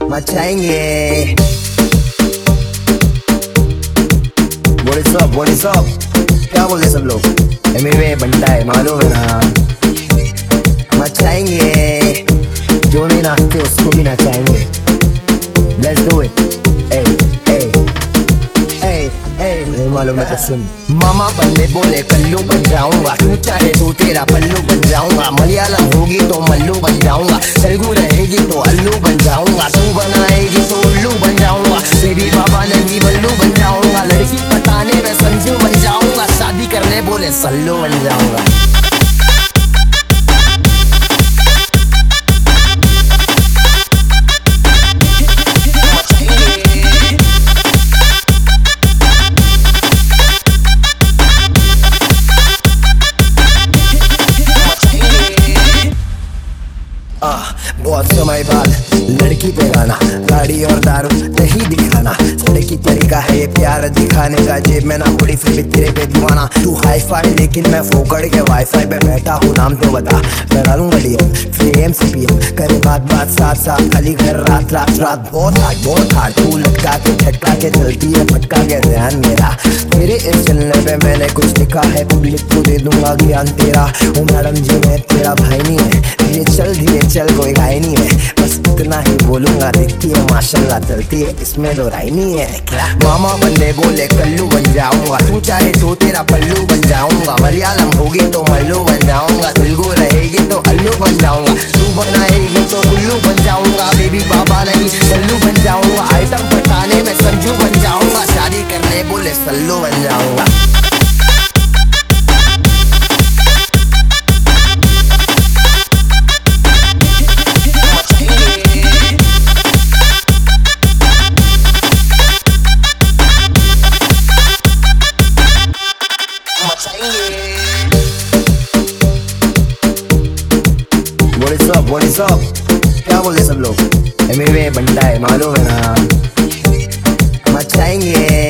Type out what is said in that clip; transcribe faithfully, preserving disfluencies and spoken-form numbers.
मचाएंगे। What is up, what is up? क्या बोल रहे सब लोग? एमिवे बनता है मालूम है ना, मचाएंगे। जो नहीं नाचते उसको भी नचाएंगे। Let's do it. Hey, hey, hey, hey. नहीं मालूम है तो सुन। मामा बंदे बोले कल्लू बन जाऊंगा, तू चाहे तो तेरा पल्लू बन जाऊंगा। मलयालम होगी तो मल्लू बन जाऊंगा, तेलुगु रहेगी तो अल्लू बन जाऊंगा। तू बनाएगी तो उल्लू बन जाऊंगा, बेबी बाबा नहीं बल्लू बन जाऊंगा। लड़की पटाने में संजू बन जाऊंगा, शादी करने बोले सल्लू बन जाऊंगा। बहुत समय बाद लड़की पे गाना, गाड़ी और दारू नहीं दिखाना। लड़की तरीका है ये प्यार दिखाने का, जेब में ना बड़ी फिर तेरे पे दीवाना। तू हाई फाई लेकिन मैं फोकड़ के वाईफाई पे बैठा हूँ, नाम तो बता मैं डालूंगा डीएम। फिर एम सी पी एम करे बात बात साथ साथ, खाली घर रात रात रात। बहुत हार्ड बहुत हार्ड तू लटका के झटका के चलती है, फटका के ध्यान मेरा। तेरे इस चलने पे मैंने कुछ लिखा है, पब्लिक को दे दूंगा ज्ञान तेरा। ओ मैडम जी मैं तेरा भाई नहीं है, धीरे चल धीरे चल कोई गाय नहीं है, बस इतना ही बोलूंगा। देखती है माशाल्लाह चलती है, इसमें तो राय नहीं है क्या। मामा बंदे बोले कल्लू बन जाऊंगा, तू चाहे तो तेरा पल्लू बन जाऊंगा। मलयालम होगी तो मल्लू बन जाऊंगा, तेलुगु रहेगी तो अल्लू बन जाऊंगा। तू बनाएगी तो उल्लू बन जाऊंगा, बेबी बाबा नहीं सल्लू बन जाऊंगा। आइटम पटाने में संजू बन जाऊंगा, शादी करने बोले सल्लू बन जाऊंगा। What is up, what is up? क्या बोल रहे सब लोग? एमिवे बनता है मालूम है ना, मचाएंगे।